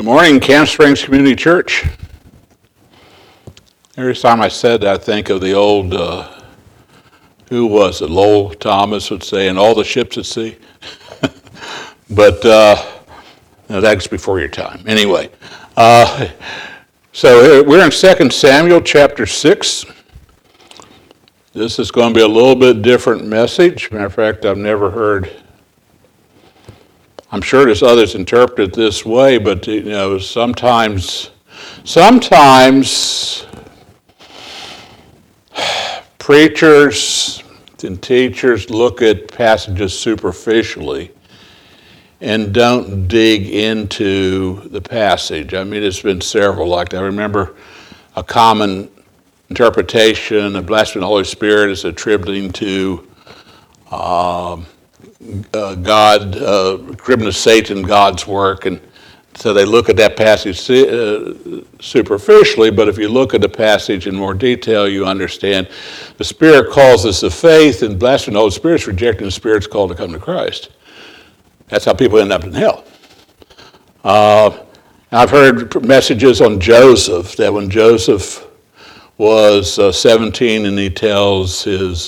Good morning, Camp Springs Community Church. Every time I said that, I think of the old, who was it? Lowell Thomas would say, "And all the ships at sea." But no, that's before your time. Anyway, so we're in 2 Samuel chapter 6. This is going to be a little bit different message. Matter of fact, I've never heard. I'm sure there's others interpret it this way, but sometimes preachers and teachers look at passages superficially and don't dig into the passage. I mean, there's been several like that. I remember a common interpretation of blasphemy of the Holy Spirit is attributing to God, attributing to Satan God's work, and so they look at that passage superficially, but if you look at the passage in more detail, you understand the Spirit calls us to faith, and blasphemy of the Holy Spirit is rejecting the Spirit's call to come to Christ. That's how people end up in hell. I've heard messages on Joseph, that when Joseph was 17 and he tells his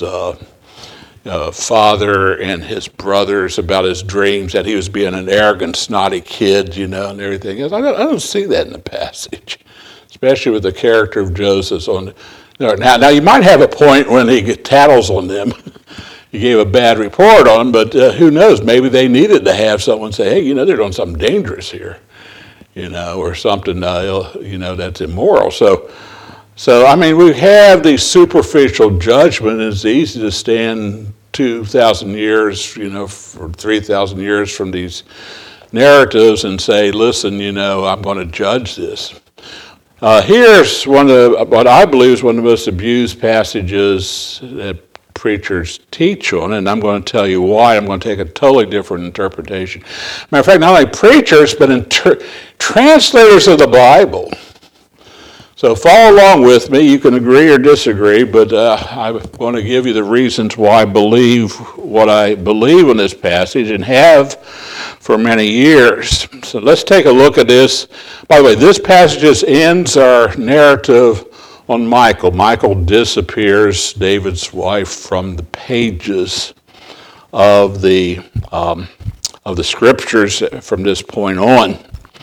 father and his brothers about his dreams, that he was being an arrogant, snotty kid, and everything else. I don't see that in the passage, especially with the character of Joseph. Now you might have a point when he tattles on them. He gave a bad report on them, but who knows? Maybe they needed to have someone say, "Hey, they're doing something dangerous here, or something, that's immoral." So, I mean, we have the superficial judgment. It's easy to stand 2,000 years, or 3,000 years from these narratives and say, listen, I'm going to judge this. Here's one of what I believe is one of the most abused passages that preachers teach on, and I'm going to tell you why. I'm going to take a totally different interpretation. Matter of fact, not only preachers, but translators of the Bible. So follow along with me. You can agree or disagree, but I'm going to give you the reasons why I believe what I believe in this passage and have for many years. So let's take a look at this. By the way, this passage just ends our narrative on Michal. Michal disappears, David's wife, from the pages of the scriptures from this point on.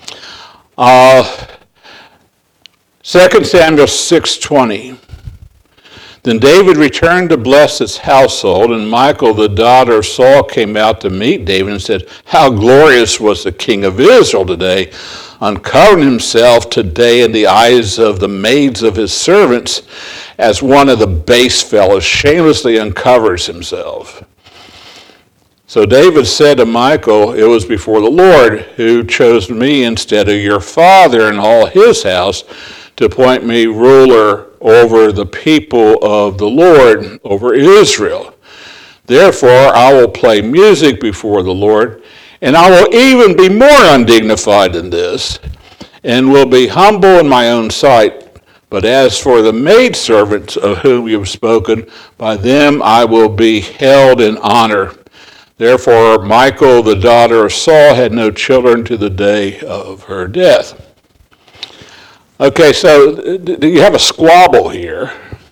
2 Samuel 6:20. Then David returned to bless his household, and Michal, the daughter of Saul, came out to meet David and said, "How glorious was the king of Israel today, uncovering himself today in the eyes of the maids of his servants, as one of the base fellows shamelessly uncovers himself." So David said to Michal, "It was before the Lord who chose me instead of your father and all his house to appoint me ruler over the people of the Lord, over Israel. Therefore, I will play music before the Lord, and I will even be more undignified than this, and will be humble in my own sight. But as for the maidservants of whom you have spoken, by them I will be held in honor." Therefore, Michal, the daughter of Saul, had no children to the day of her death. Okay, so you have a squabble here.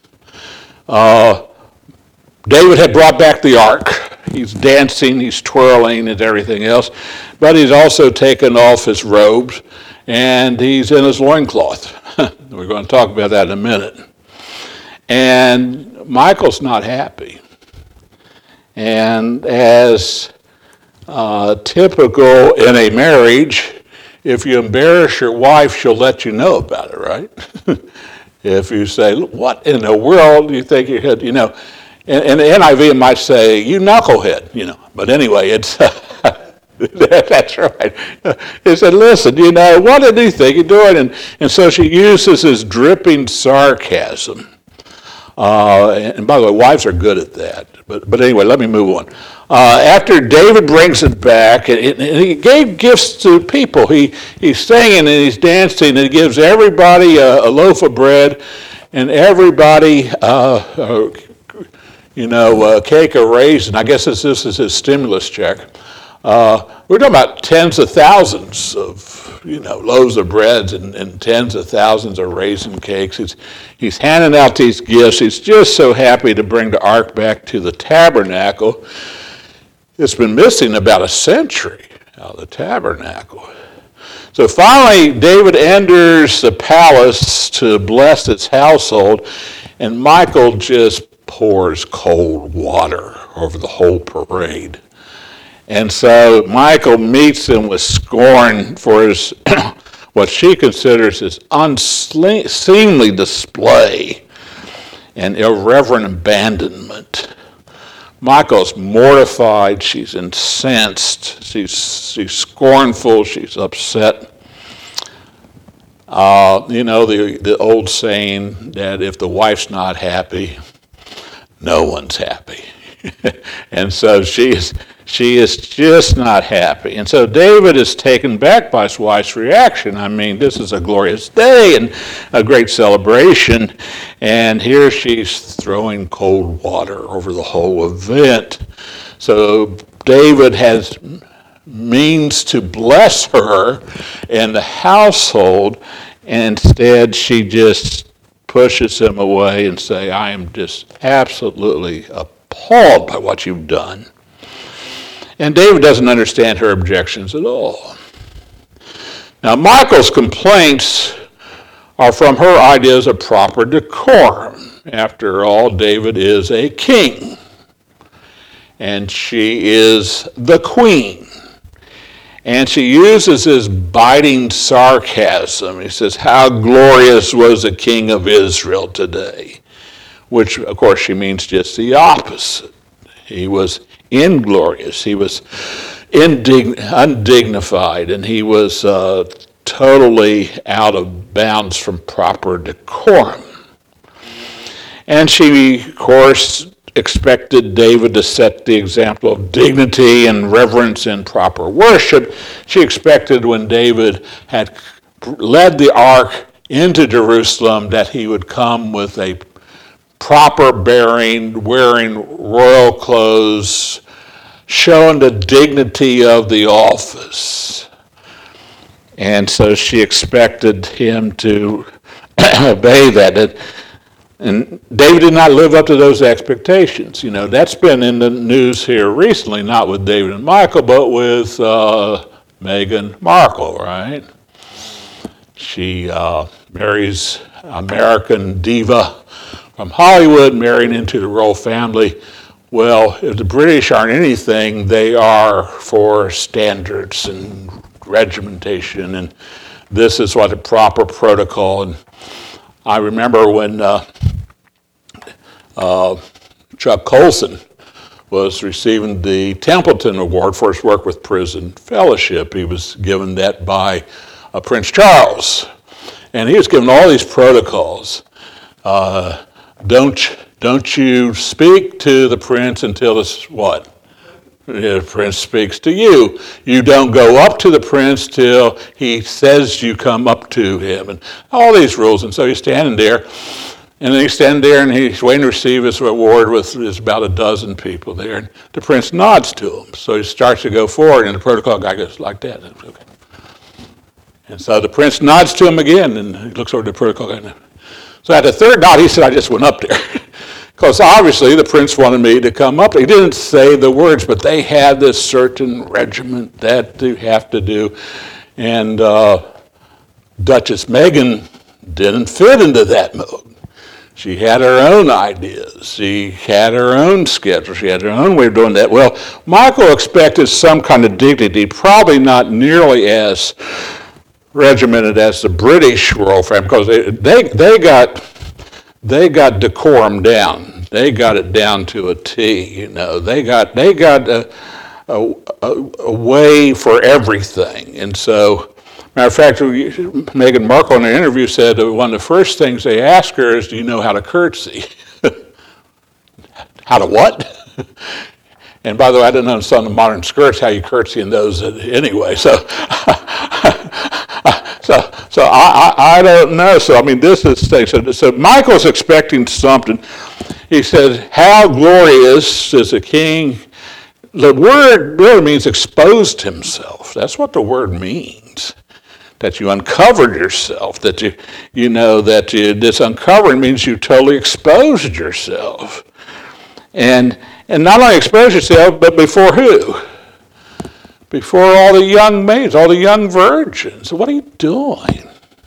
David had brought back the ark. He's dancing, he's twirling and everything else, but he's also taken off his robes and he's in his loincloth. We're going to talk about that in a minute. And Michal's not happy. And as typical in a marriage, if you embarrass your wife, she'll let you know about it, right? If you say, "What in the world do you think you had?" And the NIV might say, "You knucklehead," But anyway, it's that's right. He said, "Listen, what did you think you're doing?" And so she uses this dripping sarcasm. And by the way, wives are good at that. But anyway, let me move on. After David brings it back, and he gave gifts to people. He's singing and he's dancing, and he gives everybody a loaf of bread, and everybody, a cake of raisin. I guess this is his stimulus check. We're talking about tens of thousands of loaves of breads and tens of thousands of raisin cakes. He's handing out these gifts. He's just so happy to bring the ark back to the tabernacle. It's been missing about a century out of the tabernacle. So finally, David enters the palace to bless his household, and Michal just pours cold water over the whole parade. And so Michal meets him with scorn for his what she considers his unseemly display and irreverent abandonment. Michal's mortified, she's incensed, she's scornful, she's upset. The old saying that if the wife's not happy, no one's happy. And so she is just not happy. And so David is taken back by his wife's reaction. I mean, this is a glorious day and a great celebration. And here she's throwing cold water over the whole event. So David has means to bless her and the household. And instead, she just pushes him away and say, I am just absolutely appalled by what you've done. And David doesn't understand her objections at all. Now, Michal's complaints are from her ideas of proper decorum. After all, David is a king, and she is the queen. And she uses this biting sarcasm. He says, how glorious was the king of Israel today? Which, of course, she means just the opposite. He was inglorious. He was undignified, and he was totally out of bounds from proper decorum. And she, of course, expected David to set the example of dignity and reverence in proper worship. She expected when David had led the ark into Jerusalem that he would come with a proper bearing, wearing royal clothes, showing the dignity of the office. And so she expected him to obey that. And David did not live up to those expectations. That's been in the news here recently, not with David and Michal, but with Meghan Markle, right? She marries American diva from Hollywood, marrying into the royal family. Well, if the British aren't anything, they are for standards and regimentation, and this is what a proper protocol. And I remember when Chuck Colson was receiving the Templeton Award for his work with Prison Fellowship. He was given that by Prince Charles. And he was given all these protocols. Don't you speak to the prince until the prince speaks to you. You don't go up to the prince till he says you come up to him, and all these rules. And so he's standing there, and then he's standing there, and he's waiting to receive his reward with there's about a dozen people there. And the prince nods to him, so he starts to go forward, and the protocol guy goes like that. Okay. And so the prince nods to him again, and he looks over to the protocol guy. So at the third nod, he said, I just went up there. Because obviously the prince wanted me to come up. He didn't say the words, but they had this certain regiment that you have to do. And Duchess Meghan didn't fit into that mode. She had her own ideas. She had her own schedule. She had her own way of doing that. Well, Michal expected some kind of dignity, probably not nearly as regimented as the British royal family, because they got decorum down. They got it down to a T. They got a way for everything. And so, matter of fact, Meghan Markle in an interview said that one of the first things they ask her is, "Do you know how to curtsy?" How to what? And by the way, I didn't know some of the modern skirts how you curtsy in those anyway. So I don't know. So I mean, this is the thing. So Michal's expecting something. He said, "How glorious is the king." The word really means exposed himself. That's what the word means. that you uncovered yourself, that this uncovering means you totally exposed yourself. And not only exposed yourself, but before who? Before all the young maids, all the young virgins. What are you doing?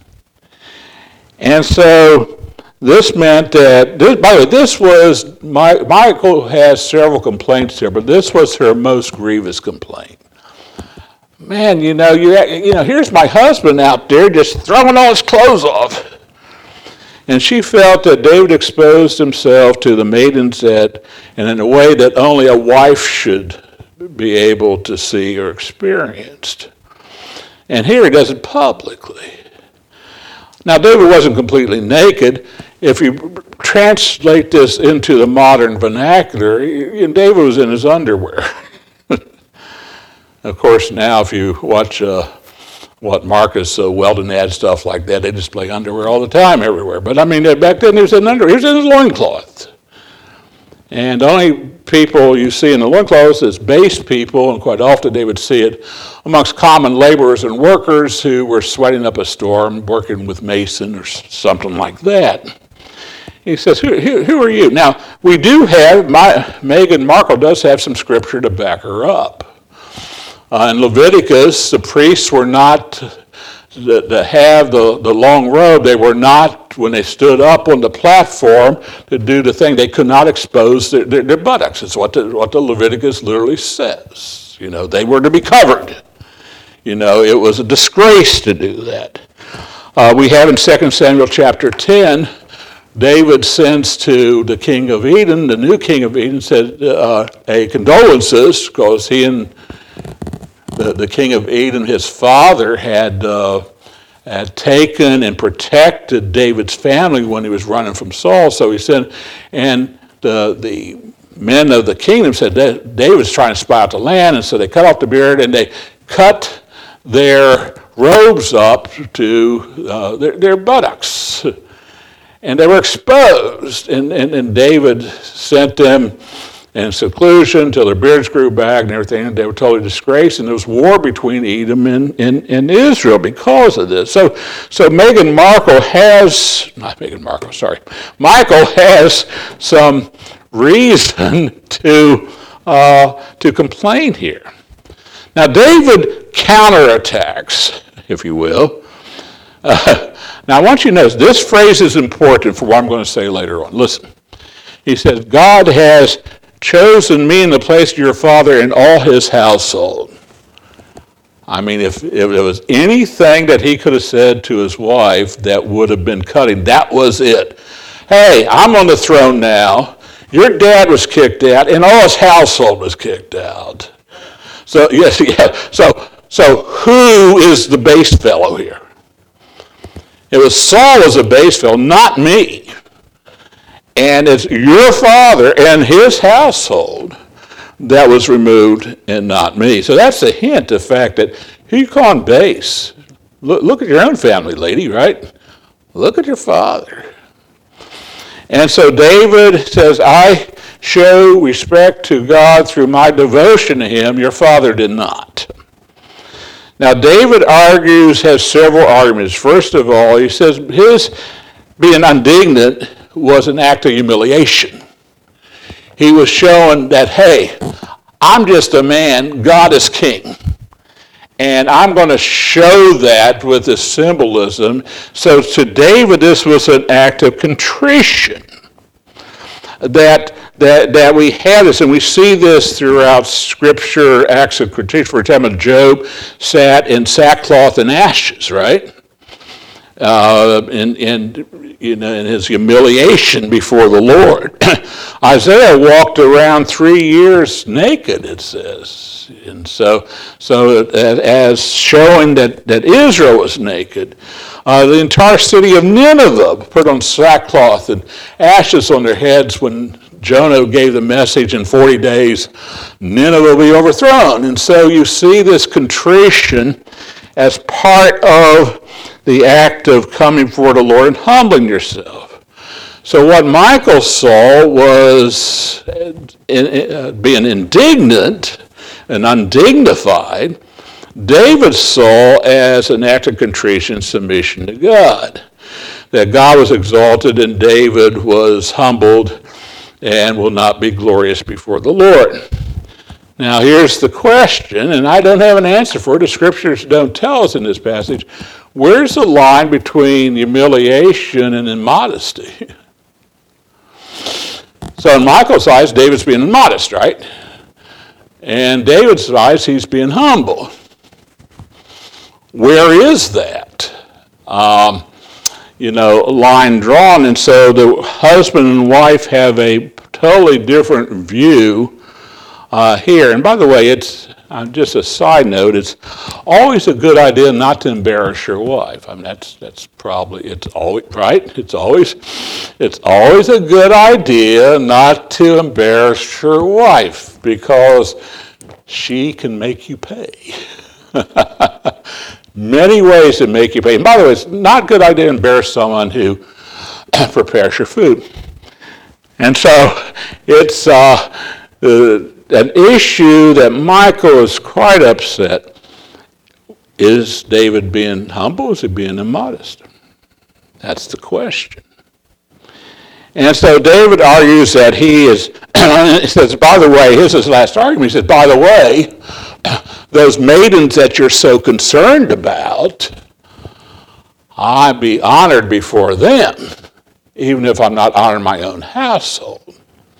And so this meant that, by the way, this was, Michal has several complaints here, but this was her most grievous complaint. Man, here's my husband out there just throwing all his clothes off. And she felt that David exposed himself to the maidens and in a way that only a wife should be able to see or experience. And here he does it publicly. Now, David wasn't completely naked. If you translate this into the modern vernacular, David was in his underwear. Of course, now if you watch what Marcus Weldon had, stuff like that, they display underwear all the time everywhere. But I mean, back then he was in underwear. He was in his loincloth. And the only people you see in the loincloths is base people, and quite often they would see it amongst common laborers and workers who were sweating up a storm, working with mason or something like that. He says, who are you? Now, we do have, Meghan Markle does have some scripture to back her up. In Leviticus, the priests were not to have the long robe. They were not, when they stood up on the platform to do the thing, they could not expose their buttocks. It's what the Leviticus literally says. They were to be covered. It was a disgrace to do that. We have in 2 Samuel chapter 10, David sends to the king of Edom, the new king of Edom, said condolences, because he and the king of Edom, his father, had taken and protected David's family when he was running from Saul. So he said, and the men of the kingdom said that David's trying to spy out the land, and so they cut off the beard and they cut their robes up to their buttocks. And they were exposed, and David sent them in seclusion till their beards grew back and everything, and they were totally disgraced, and there was war between Edom and Israel because of this. So Michal has some reason to complain here. Now David counterattacks, if you will. Now I want you to notice, this phrase is important for what I'm going to say later on. Listen. He says, God has chosen me in the place of your father and all his household. I mean, if there was anything that he could have said to his wife that would have been cutting, that was it. Hey, I'm on the throne now. Your dad was kicked out, and all his household was kicked out. So yes, yeah. So who is the base fellow here? It was Saul was a base fellow, not me. And it's your father and his household that was removed and not me. So that's a hint, the fact that you call him base. Look at your own family, lady, right? Look at your father. And so David says, I show respect to God through my devotion to him. Your father did not. Now David has several arguments. First of all, he says his being indignant was an act of humiliation. He was showing that, hey, I'm just a man, God is king. And I'm going to show that with this symbolism. So to David, this was an act of contrition. That we have this, and we see this throughout Scripture, acts of contrition. For example, Job sat in sackcloth and ashes, right? In his humiliation before the Lord. Isaiah walked around 3 years naked, it says. And so as showing that Israel was naked, the entire city of Nineveh put on sackcloth and ashes on their heads when Jonah gave the message, in 40 days Nineveh will be overthrown. And so you see this contrition as part of the act of coming before the Lord and humbling yourself. So what Michal saw was being indignant and undignified, David saw as an act of contrition and submission to God. That God was exalted and David was humbled and will not be glorious before the Lord. Now here's the question, and I don't have an answer for it. The scriptures don't tell us in this passage. Where's the line between humiliation and immodesty? So in Michael's eyes, David's being immodest, right? And David's eyes, he's being humble. Where is that? A line drawn, and so the husband and wife have a totally different view here. And by the way, it's just a side note, it's always a good idea not to embarrass your wife. I mean, that's probably, it's always, right? It's always a good idea not to embarrass your wife because she can make you pay. Many ways to make you pay. And by the way, it's not a good idea to embarrass someone who prepares your food. And so it's an issue that Michael is quite upset. Is David being humble? Is he being immodest? That's the question. And so David argues that he is, he says, by the way, here's his last argument. He says, by the way, those maidens that you're so concerned about, I'd be honored before them, even if I'm not honoring my own household.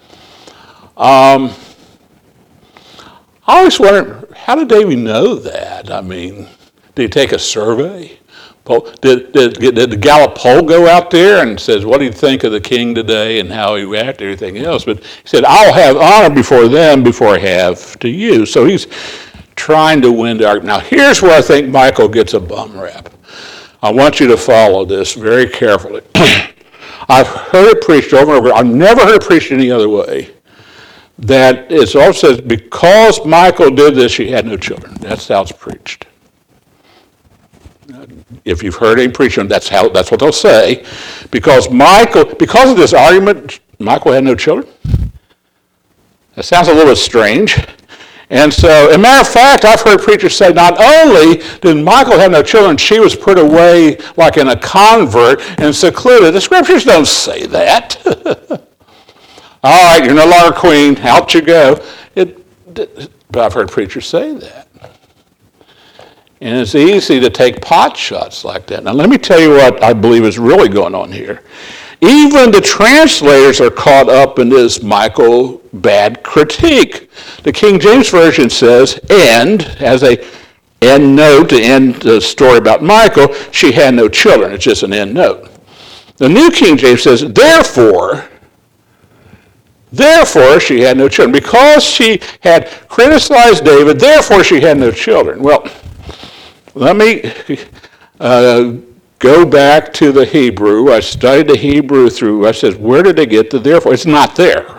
I always wondered, how did David know that? I mean, did he take a survey? Did the Gallup poll go out there and says, what do you think of the king today and how he reacted and everything else? But he said, I'll have honor before them before I have to you. So he's trying to win the argument. Now, here's where I think Michael gets a bum rap. I want you to follow this very carefully. I've heard it preached over and over. I've never heard it preached any other way. That it also says, because Michael did this, she had no children. That's how it's preached. If you've heard him preach on, that's what they'll say. Because of this argument, Michael had no children. That sounds a little bit strange. And so, as a matter of fact, I've heard preachers say not only did Michael have no children, she was put away like in a convert and secluded. The scriptures don't say that. All right, you're no longer queen, out you go. But I've heard preachers say that. And it's easy to take pot shots like that. Now let me tell you what I believe is really going on here. Even the translators are caught up in this Michael bad critique. The King James Version says, and, as a end note to end the story about Michael, she had no children. It's just an end note. The New King James says, therefore she had no children. Because she had criticized David, therefore she had no children. Well, let me go back to the Hebrew. I studied the Hebrew through. I said, where did they get the therefore? It's not there.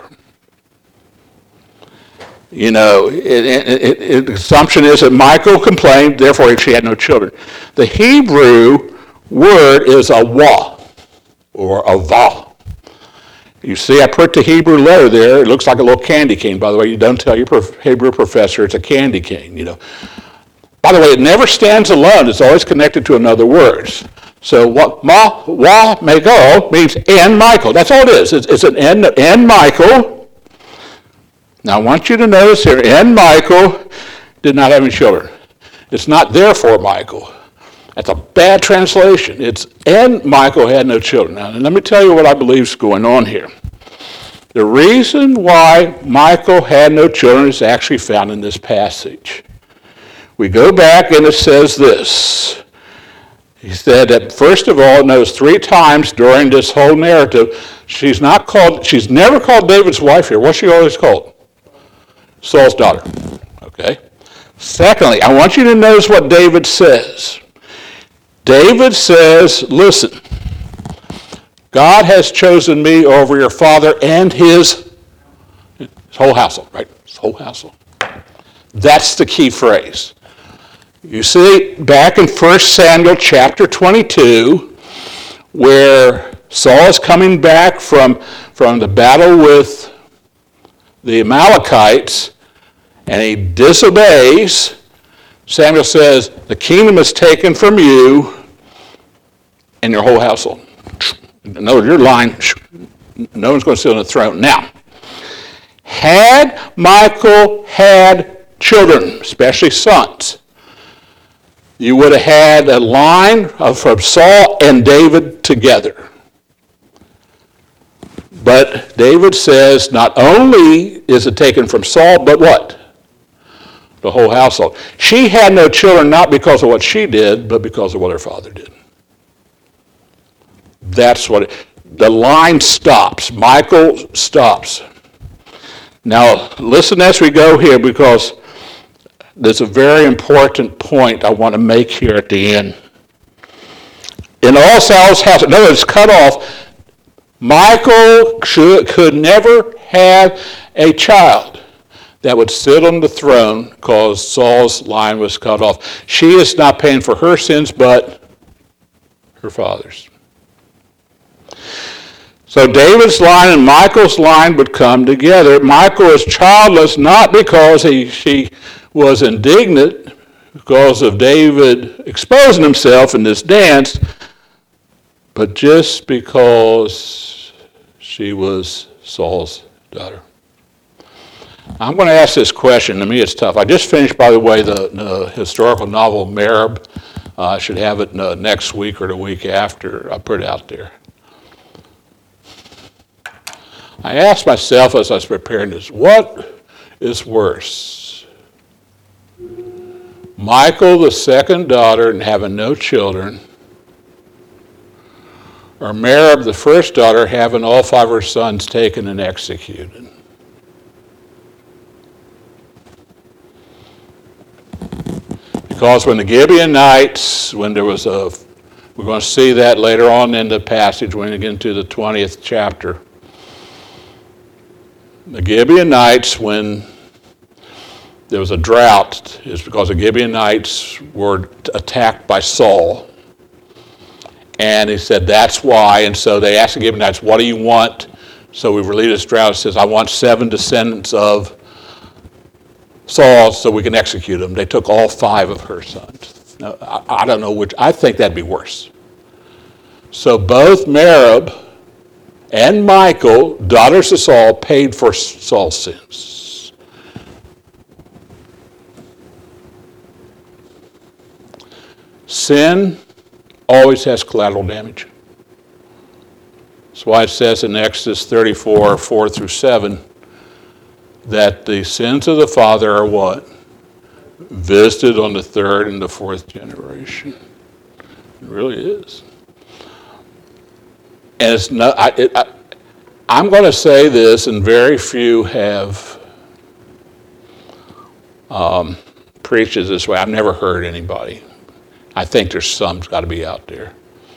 You know, the assumption is that Michael complained, therefore she had no children. The Hebrew word is a wa, or a va. You see, I put the Hebrew letter there. It looks like a little candy cane. By the way, you don't tell your Hebrew professor it's a candy cane, you know. By the way, it never stands alone. It's always connected to another word. So what wa mego means and Michael. That's all it is. It's an and Michael. Now I want you to notice here, and Michael did not have any children. It's not therefore Michael. That's a bad translation. It's and Michael had no children. Now let me tell you what I believe is going on here. The reason why Michael had no children is actually found in this passage. We go back and it says this. He said that first of all, notice 3 times during this whole narrative, she's never called David's wife here. What's she always called? Saul's daughter. Okay. Secondly, I want you to notice what David says. David says, listen, God has chosen me over your father and his whole household, right? His whole household. That's the key phrase. You see, back in 1 Samuel chapter 22, where Saul is coming back from the battle with the Amalekites, and he disobeys, Samuel says, the kingdom is taken from you and your whole household. No, your line, no one's going to sit on the throne. Now, had Michal had children, especially sons, you would have had a line from Saul and David together. But David says not only is it taken from Saul, but what? The whole household. She had no children not because of what she did, but because of what her father did. That's what the line stops. Michal stops. Now, listen as we go here, because there's a very important point I want to make here at the end. In all Saul's house, in other words, cut off, Michal could never have a child that would sit on the throne because Saul's line was cut off. She is not paying for her sins, but her father's. So David's line and Michal's line would come together. Michal is childless not because she was indignant because of David exposing himself in this dance, but just because she was Saul's daughter. I'm going to ask this question. To me, it's tough. I just finished, by the way, the historical novel Merib. I should have it next week or the week after. I put it out there. I asked myself as I was preparing this, what is worse? Michal, the second daughter, and having no children, or Merib, the first daughter, having all 5 of her sons taken and executed? Because when the Gibeonites, when there was we're going to see that later on in the passage when we get into the 20th chapter. The Gibeonites, when there was a drought, is because the Gibeonites were attacked by Saul. And he said, that's why. And so they asked the Gibeonites, what do you want? So we relieve this drought. It says, I want 7 descendants of Saul so we can execute them. They took all 5 of her sons. Now, I don't know which. I think that'd be worse. So both Merib and Michal, daughters of Saul, paid for Saul's sins. Sin always has collateral damage. That's why it says in Exodus 34, 4 through 7, that the sins of the father are what? Visited on the 3rd and the 4th generation. It really is. And it's not, I'm going to say this, and very few have preached it this way. I've never heard anybody. I think there's some's got to be out there.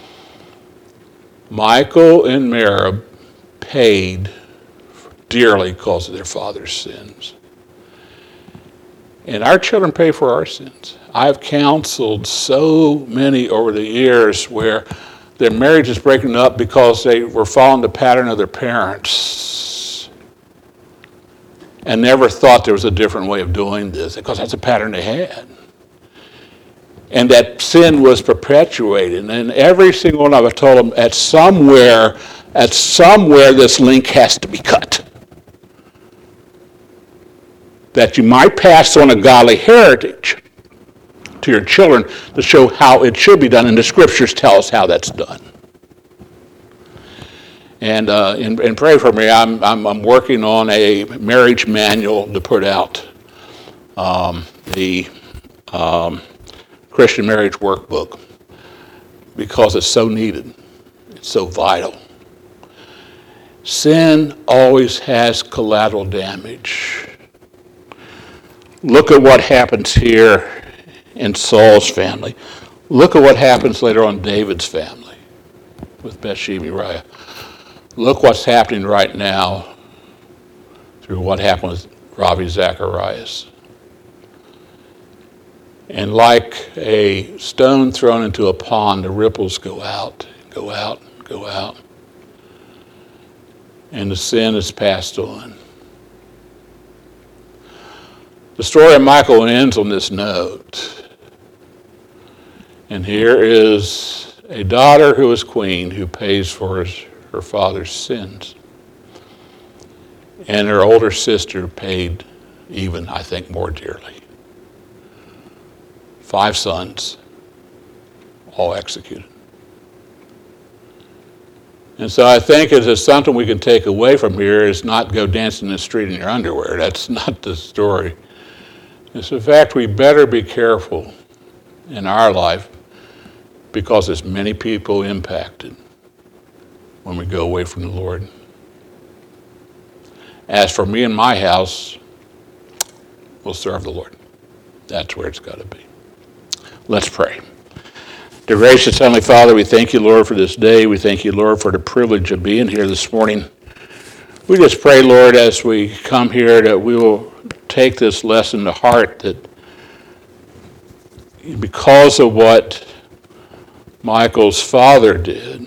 Michal and Merib paid dearly because of their father's sins. And our children pay for our sins. I've counseled so many over the years where their marriage is breaking up because they were following the pattern of their parents and never thought there was a different way of doing this because that's a pattern they had. And that sin was perpetuated. And every single one of them, I told them, at somewhere, this link has to be cut. That you might pass on a godly heritage to your children to show how it should be done, and the scriptures tell us how that's done. And pray for me. I'm working on a marriage manual to put out, the Christian marriage workbook, because it's so needed. It's so vital. Sin always has collateral damage. Look at what happens here in Saul's family. Look at what happens later on in David's family with Bathsheba and Uriah. Look what's happening right now through what happened with Ravi Zacharias. And like a stone thrown into a pond, the ripples go out, go out, go out. And the sin is passed on. The story of Michal ends on this note. And here is a daughter who is queen who pays for her father's sins. And her older sister paid even, I think, more dearly. 5 sons, all executed. And so I think it is something we can take away from here is not go dancing in the street in your underwear. That's not the story. It's the fact we better be careful in our life because there's many people impacted when we go away from the Lord. As for me and my house, we'll serve the Lord. That's where it's got to be. Let's pray. Dear gracious Heavenly Father, we thank you, Lord, for this day. We thank you, Lord, for the privilege of being here this morning. We just pray, Lord, as we come here that we will take this lesson to heart, that because of what Michal's father did,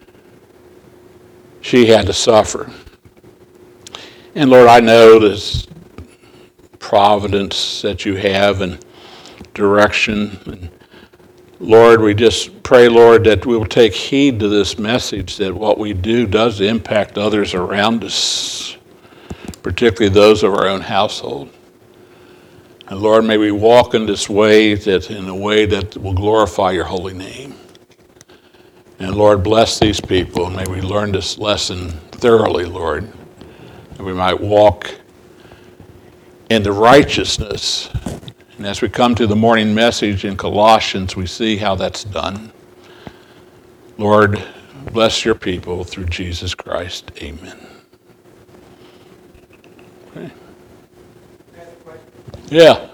she had to suffer. And Lord, I know this providence that you have and direction. And Lord, we just pray, Lord, that we will take heed to this message, that what we do does impact others around us, particularly those of our own household. And Lord, may we walk in this way, that in a way that will glorify your holy name. And Lord, bless these people, and may we learn this lesson thoroughly, Lord, that we might walk in the righteousness. And as we come to the morning message in Colossians, we see how that's done. Lord, bless your people through Jesus Christ. Amen. Okay. Yeah.